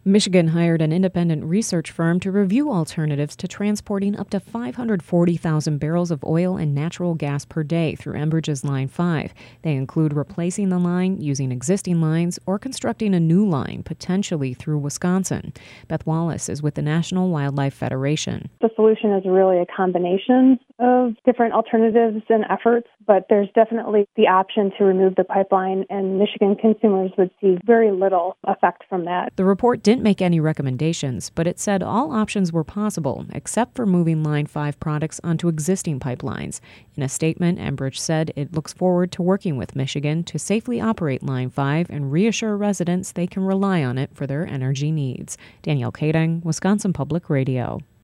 Michigan hired an independent research firm to review alternatives to transporting up to 540,000 barrels of oil and natural gas per day through Enbridge's Line 5. They include replacing the line, using existing lines, or constructing a new line, potentially through Wisconsin. Beth Wallace is with the National Wildlife Federation. The solution is really a combination of different alternatives and efforts, but there's definitely the option to remove the pipeline, and Michigan consumers would see very little effect from that. The report didn't make any recommendations, but it said all options were possible, except for moving Line 5 products onto existing pipelines. In a statement, Enbridge said it looks forward to working with Michigan to safely operate Line 5 and reassure residents they can rely on it for their energy needs. Danielle Kading, Wisconsin Public Radio.